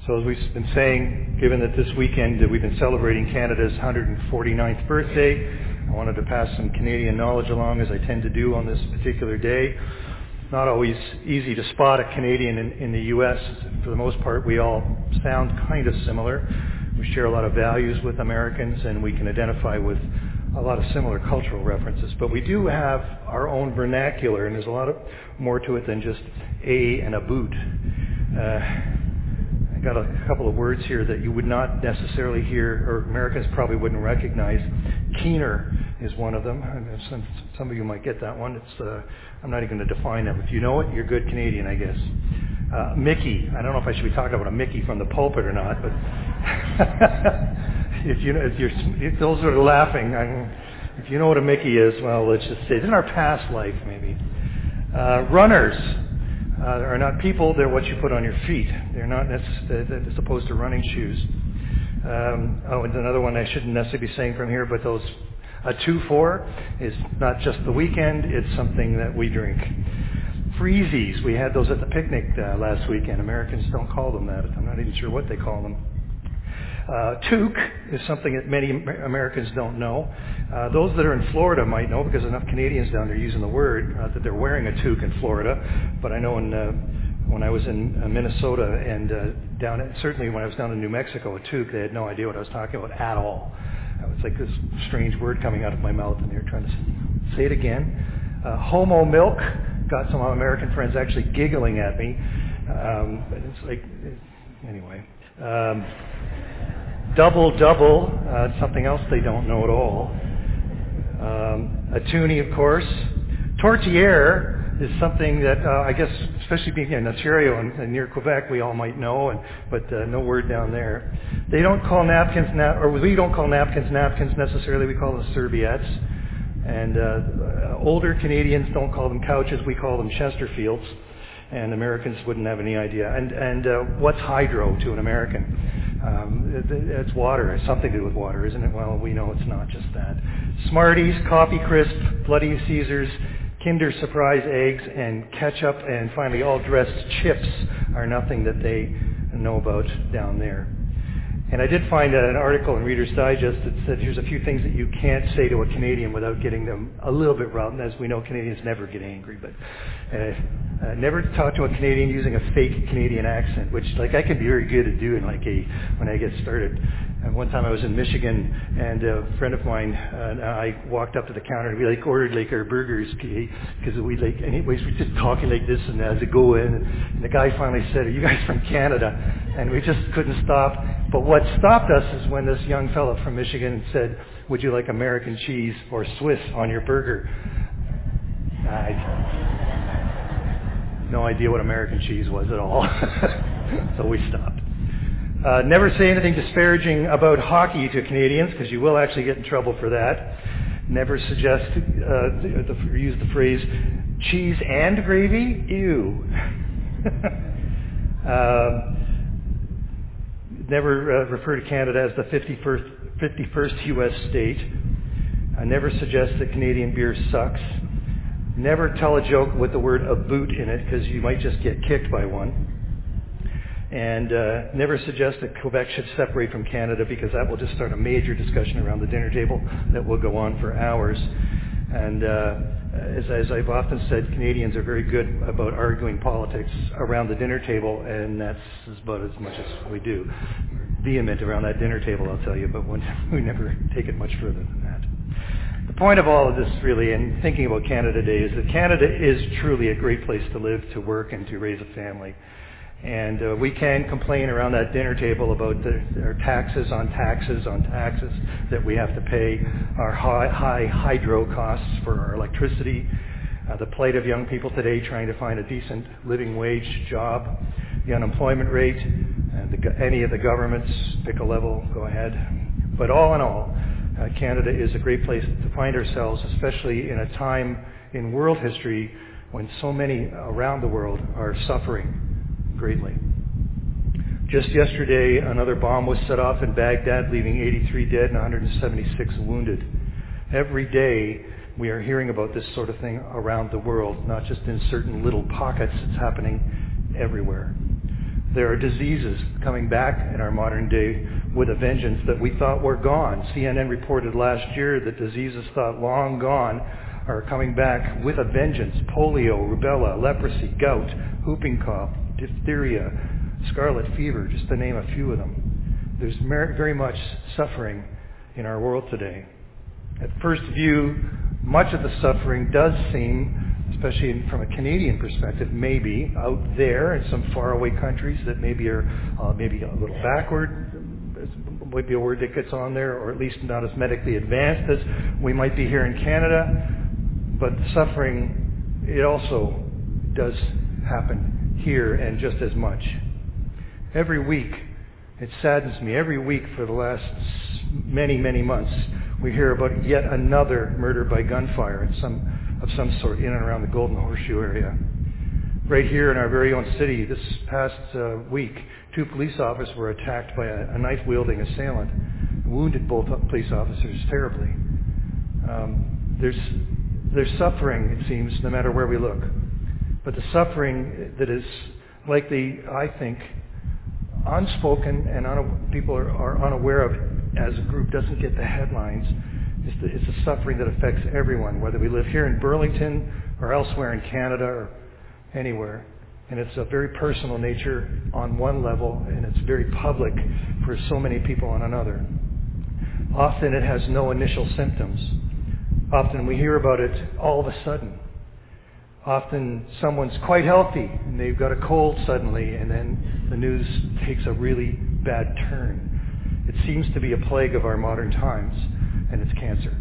So as we've been saying, given that this weekend we've been celebrating Canada's 149th birthday, I wanted to pass some Canadian knowledge along, as I tend to do on this particular day. Not always easy to spot a Canadian in the U.S. For the most part, we all sound kind of similar. We share a lot of values with Americans, and we can identify with a lot of similar cultural references. But we do have our own vernacular, and there's a lot more to it than just a and a boot. I got a couple of words here that you would not necessarily hear, or Americans probably wouldn't recognize. Keener is one of them. Some of you might get that one. I'm not even going to define them. If you know it, you're good Canadian, I guess. Mickey. I don't know if I should be talking about a Mickey from the pulpit or not, but if those that are laughing, if you know what a Mickey is, well, let's just say it's in our past life, maybe. Runners are not people; they're what you put on your feet. They're not necessarily as opposed to running shoes. And another one I shouldn't necessarily be saying from here, but a 2-4 is not just the weekend; it's something that we drink. Freezies, we had those at the picnic last weekend. Americans don't call them that. I'm not even sure what they call them. Toque is something that many Americans don't know. Those that are in Florida might know, because enough Canadians down there using the word, that they're wearing a toque in Florida. But I know when I was in Minnesota and certainly when I was down in New Mexico, a toque, they had no idea what I was talking about at all. It was like this strange word coming out of my mouth, and they were trying to say it again. Homo milk, got some American friends actually giggling at me. But it's like, anyway. Double, something else they don't know at all. A toonie, of course. Tourtière is something that I guess, especially being in Ontario and near Quebec, we all might know, but no word down there. They don't call napkins, or we don't call napkins necessarily. We call them serviettes. And older Canadians don't call them couches. We call them Chesterfields. And Americans wouldn't have any idea. And what's hydro to an American? It's water. It's something to do with water, isn't it? Well, we know it's not just that. Smarties, Coffee Crisp, Bloody Caesars, Kinder Surprise eggs, and ketchup, and finally all dressed chips are nothing that they know about down there. And I did find an article in Reader's Digest that said here's a few things that you can't say to a Canadian without getting them a little bit riled. And as we know, Canadians never get angry, but never talk to a Canadian using a fake Canadian accent, which like I can be very good at doing when I get started. And one time I was in Michigan, and a friend of mine and I walked up to the counter, and we ordered our burgers, because we we're just talking like this, and as it go in, and the guy finally said, "Are you guys from Canada?" And we just couldn't stop. But what stopped us is when this young fellow from Michigan said, "Would you like American cheese or Swiss on your burger?" No idea what American cheese was at all. So we stopped. Never say anything disparaging about hockey to Canadians, because you will actually get in trouble for that. Never suggest use the phrase cheese and gravy. Ew. Never refer to Canada as the 51st U.S. state. Never suggest that Canadian beer sucks. Never tell a joke with the word "a boot" in it, because you might just get kicked by one. And never suggest that Quebec should separate from Canada, because that will just start a major discussion around the dinner table that will go on for hours. And as I've often said, Canadians are very good about arguing politics around the dinner table, and that's about as much as we do. We're vehement around that dinner table, I'll tell you, but we never take it much further than that. The point of all of this, really, and thinking about Canada Day, is that Canada is truly a great place to live, to work, and to raise a family. And we can complain around that dinner table about our taxes on taxes that we have to pay, our high hydro costs for our electricity, the plight of young people today trying to find a decent living wage job, the unemployment rate, and any of the governments, pick a level, go ahead. But all in all, Canada is a great place to find ourselves, especially in a time in world history when so many around the world are suffering greatly. Just yesterday, another bomb was set off in Baghdad, leaving 83 dead and 176 wounded. Every day, we are hearing about this sort of thing around the world, not just in certain little pockets. It's happening everywhere. There are diseases coming back in our modern day with a vengeance that we thought were gone. CNN reported last year that diseases thought long gone are coming back with a vengeance. Polio, rubella, leprosy, gout, whooping cough, diphtheria, scarlet fever, just to name a few of them. There's very much suffering in our world today. At first view, much of the suffering does seem, especially from a Canadian perspective, maybe out there in some faraway countries that maybe are maybe a little backward, might be a word that gets on there, or at least not as medically advanced as we might be here in Canada. But the suffering, it also does happen here, and just as much. Every week, it saddens me, every week for the last many, many months, we hear about yet another murder by gunfire of some sort in and around the Golden Horseshoe area. Right here in our very own city, this past week, 2 police officers were attacked by a knife-wielding assailant, wounded both police officers terribly. There's suffering, it seems, no matter where we look. But the suffering that is likely, I think, unspoken and people are unaware of as a group, doesn't get the headlines. It's the suffering that affects everyone, whether we live here in Burlington or elsewhere in Canada or anywhere. And it's a very personal nature on one level, and it's very public for so many people on another. Often it has no initial symptoms. Often we hear about it all of a sudden. Often someone's quite healthy and they've got a cold suddenly, and then the news takes a really bad turn. It seems to be a plague of our modern times, and it's cancer.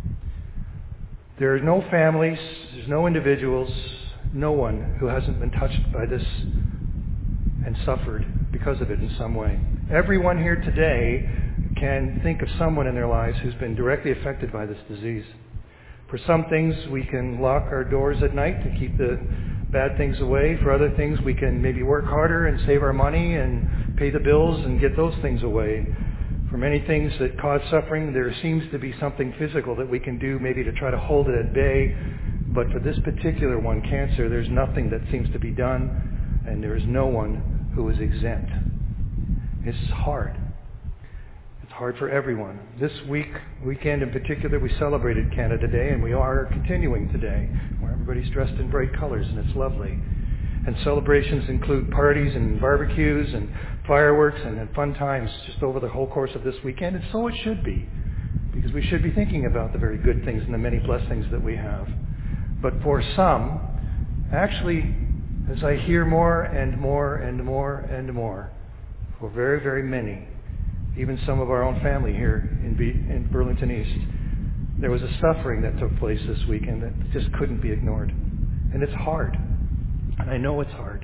There are no families, there's no individuals, no one who hasn't been touched by this and suffered because of it in some way. Everyone here today can think of someone in their lives who's been directly affected by this disease. For some things, we can lock our doors at night to keep the bad things away. For other things, we can maybe work harder and save our money and pay the bills and get those things away. For many things that cause suffering, there seems to be something physical that we can do maybe to try to hold it at bay. But for this particular one, cancer, there's nothing that seems to be done, and there is no one who is exempt. It's hard. It's hard for everyone. This weekend in particular, we celebrated Canada Day, and we are continuing today, where everybody's dressed in bright colors, and it's lovely. And celebrations include parties and barbecues and fireworks and fun times just over the whole course of this weekend, and so it should be, because we should be thinking about the very good things and the many blessings that we have. But for some, actually, as I hear more and more and more and more, for very, very many, even some of our own family here in Burlington East, there was a suffering that took place this weekend that just couldn't be ignored. And it's hard. And I know it's hard.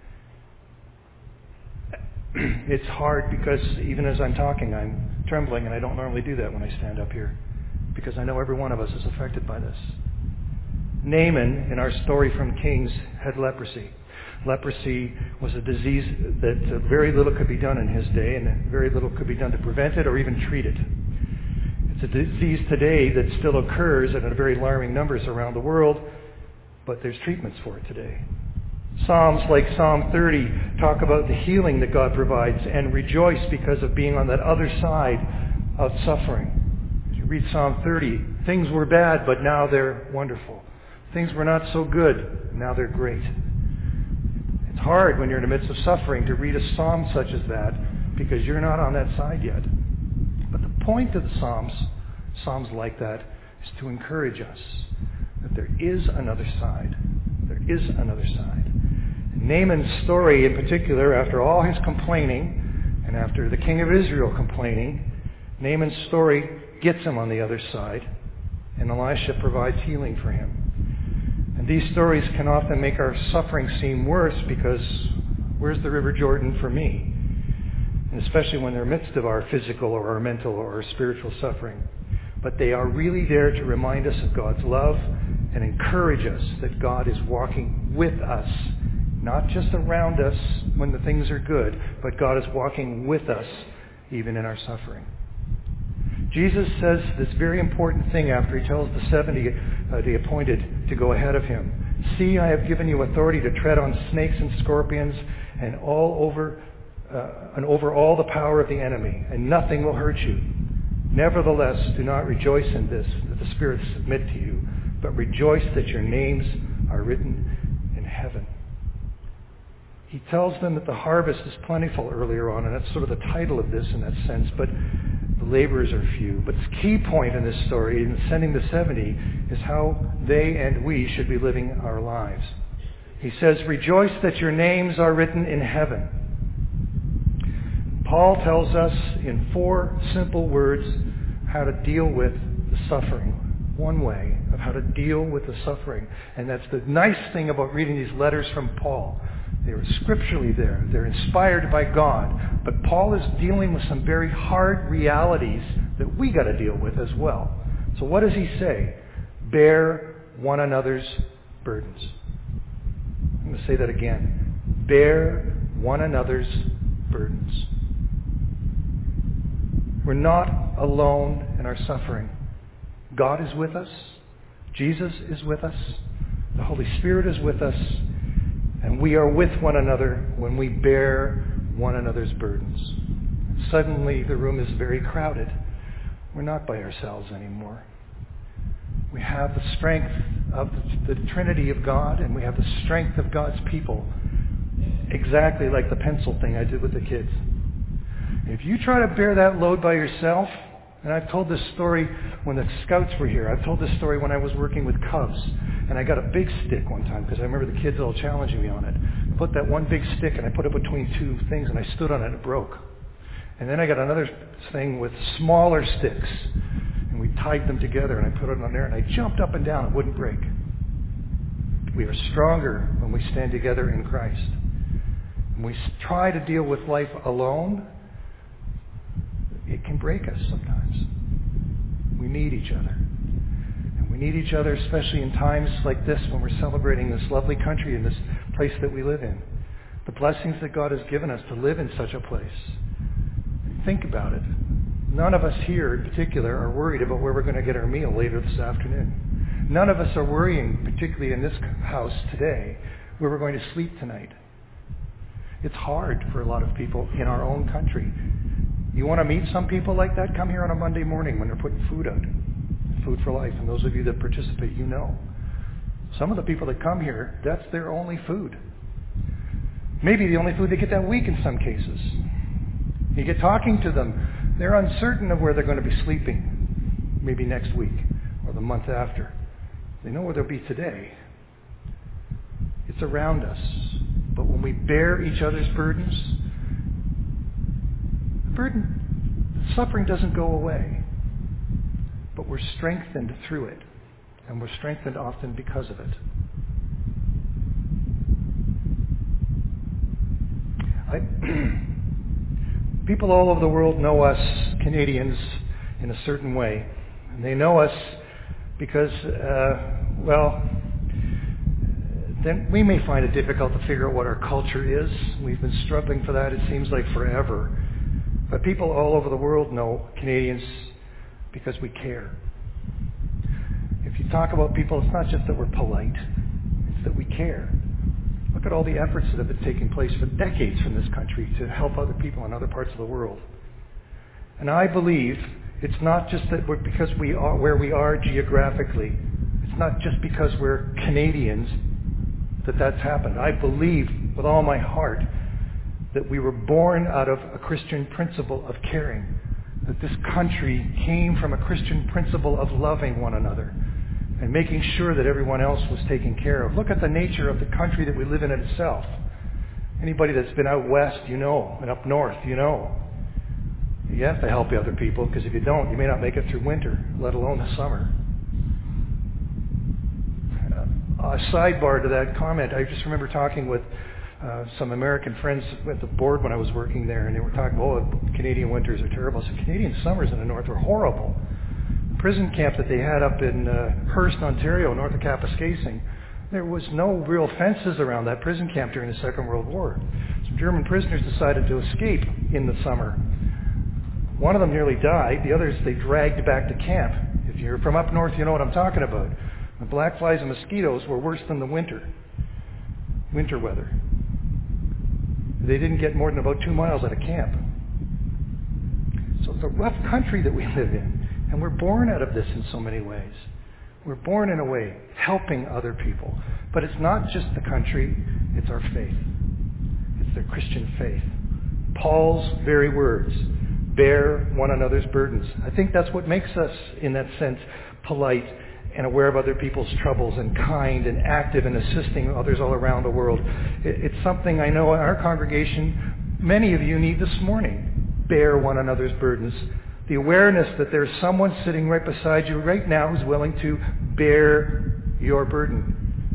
It's hard because even as I'm talking, I'm trembling, and I don't normally do that when I stand up here, because I know every one of us is affected by this. Naaman, in our story from Kings, had leprosy. Leprosy was a disease that very little could be done in his day, and very little could be done to prevent it or even treat it. It's a disease today that still occurs at very alarming numbers around the world, but there's treatments for it today. Psalms like Psalm 30 talk about the healing that God provides and rejoice because of being on that other side of suffering. As you read Psalm 30, things were bad, but now they're wonderful. Things were not so good, now they're great. It's hard when you're in the midst of suffering to read a psalm such as that, because you're not on that side yet. But the point of the psalms like that, is to encourage us that there is another side. There is another side. Naaman's story in particular, after all his complaining, and after the king of Israel complaining, Naaman's story gets him on the other side, and Elisha provides healing for him. And these stories can often make our suffering seem worse, because where's the River Jordan for me? And especially when they're midst of our physical or our mental or our spiritual suffering. But they are really there to remind us of God's love and encourage us that God is walking with us, not just around us when the things are good, but God is walking with us even in our suffering. Jesus says this very important thing after he tells the 70 the appointed to go ahead of him. See, I have given you authority to tread on snakes and scorpions and over all the power of the enemy, and nothing will hurt you. Nevertheless, do not rejoice in this, that the spirits submit to you, but rejoice that your names are written in heaven. He tells them that the harvest is plentiful earlier on, and that's sort of the title of this in that sense, but the laborers are few. But the key point in this story, in sending the 70, is how they and we should be living our lives. He says, rejoice that your names are written in heaven. Paul tells us in 4 simple words how to deal with the suffering. One way of how to deal with the suffering. And that's the nice thing about reading these letters from Paul. They're scripturally there. They're inspired by God. But Paul is dealing with some very hard realities that we got to deal with as well. So what does he say? Bear one another's burdens. I'm going to say that again. Bear one another's burdens. We're not alone in our suffering. God is with us. Jesus is with us. The Holy Spirit is with us. And we are with one another when we bear one another's burdens. Suddenly the room is very crowded. We're not by ourselves anymore. We have the strength of the Trinity of God, and we have the strength of God's people. Exactly like the pencil thing I did with the kids. If you try to bear that load by yourself, and I've told this story when the scouts were here. I've told this story when I was working with Cubs. And I got a big stick one time because I remember the kids all challenging me on it. I put that one big stick and I put it between 2 things and I stood on it and it broke. And then I got another thing with smaller sticks. And we tied them together and I put it on there and I jumped up and down. It wouldn't break. We are stronger when we stand together in Christ. When we try to deal with life alone, it can break us sometimes. We need each other. And we need each other especially in times like this when we're celebrating this lovely country and this place that we live in. The blessings that God has given us to live in such a place. Think about it. None of us here in particular are worried about where we're going to get our meal later this afternoon. None of us are worrying, particularly in this house today, where we're going to sleep tonight. It's hard for a lot of people in our own country. You want to meet some people like that? Come here on a Monday morning when they're putting food out. Food for Life. And those of you that participate, you know. Some of the people that come here, that's their only food. Maybe the only food they get that week in some cases. You get talking to them, they're uncertain of where they're going to be sleeping. Maybe next week or the month after. They know where they'll be today. It's around us. But when we bear each other's burdens, the suffering doesn't go away, but we're strengthened through it, and we're strengthened often because of it. People all over the world know us Canadians in a certain way, and they know us because, then we may find it difficult to figure out what our culture is. We've been struggling for that, it seems like, forever. But people all over the world know Canadians because we care. If you talk about people, it's not just that we're polite, it's that we care. Look at all the efforts that have been taking place for decades from this country to help other people in other parts of the world. And I believe it's not just that because we are where we are geographically. It's not just because we're Canadians that that's happened. I believe with all my heart that we were born out of a Christian principle of caring. That this country came from a Christian principle of loving one another and making sure that everyone else was taken care of. Look at the nature of the country that we live in itself. Anybody that's been out west, you know, and up north, you know. You have to help the other people, because if you don't, you may not make it through winter, let alone the summer. A sidebar to that comment, I just remember talking with some American friends at the board when I was working there, and they were talking, Canadian winters are terrible. So Canadian summers in the north were horrible. The prison camp that they had up in Hearst, Ontario, north of Kapuskasing, there was no real fences around that prison camp during the Second World War. Some German prisoners decided to escape in the summer. One of them nearly died. The others they dragged back to camp. If you're from up north, you know what I'm talking about. The black flies and mosquitoes were worse than the winter weather. They didn't get more than about 2 miles out of camp. So it's a rough country that we live in. And we're born out of this in so many ways. We're born in a way helping other people. But it's not just the country, it's our faith. It's their Christian faith. Paul's very words, bear one another's burdens. I think that's what makes us, in that sense, polite and aware of other people's troubles and kind and active in assisting others all around the world. It's something I know in our congregation many of you need this morning. Bear one another's burdens. The awareness that there's someone sitting right beside you right now who's willing to bear your burden.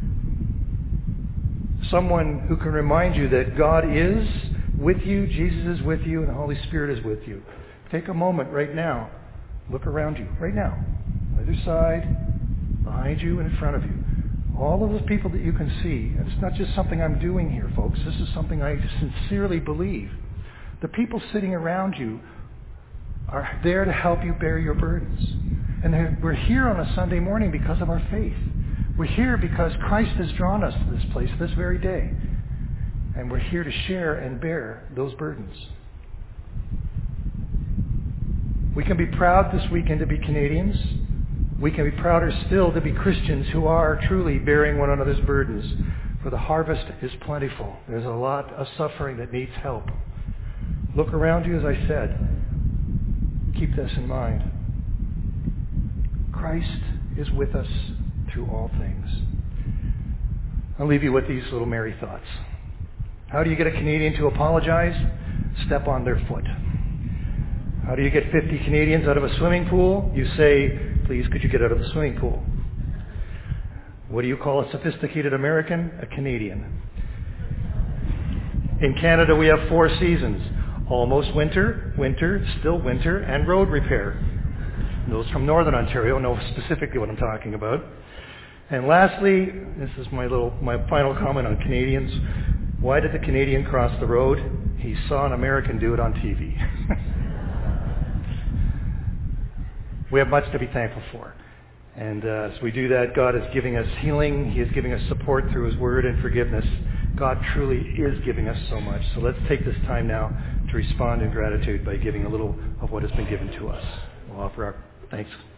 Someone who can remind you that God is with you, Jesus is with you, and the Holy Spirit is with you. Take a moment right now. Look around you right now. Either side, behind you, and in front of you. All of those people that you can see. And it's not just something I'm doing here, folks. This is something I sincerely believe. The people sitting around you are there to help you bear your burdens. And we're here on a Sunday morning because of our faith. We're here because Christ has drawn us to this place this very day. And we're here to share and bear those burdens. We can be proud this weekend to be Canadians. We can be prouder still to be Christians who are truly bearing one another's burdens. For the harvest is plentiful. There's a lot of suffering that needs help. Look around you, as I said. Keep this in mind. Christ is with us through all things. I'll leave you with these little merry thoughts. How do you get a Canadian to apologize? Step on their foot. How do you get 50 Canadians out of a swimming pool? You say, please, could you get out of the swimming pool? What do you call a sophisticated American? A Canadian. In Canada, we have 4 seasons. Almost winter, winter, still winter, and road repair. Those from Northern Ontario know specifically what I'm talking about. And lastly, this is my final comment on Canadians. Why did the Canadian cross the road? He saw an American do it on TV. We have much to be thankful for. And as we do that, God is giving us healing. He is giving us support through His Word and forgiveness. God truly is giving us so much. So let's take this time now to respond in gratitude by giving a little of what has been given to us. We'll offer our thanks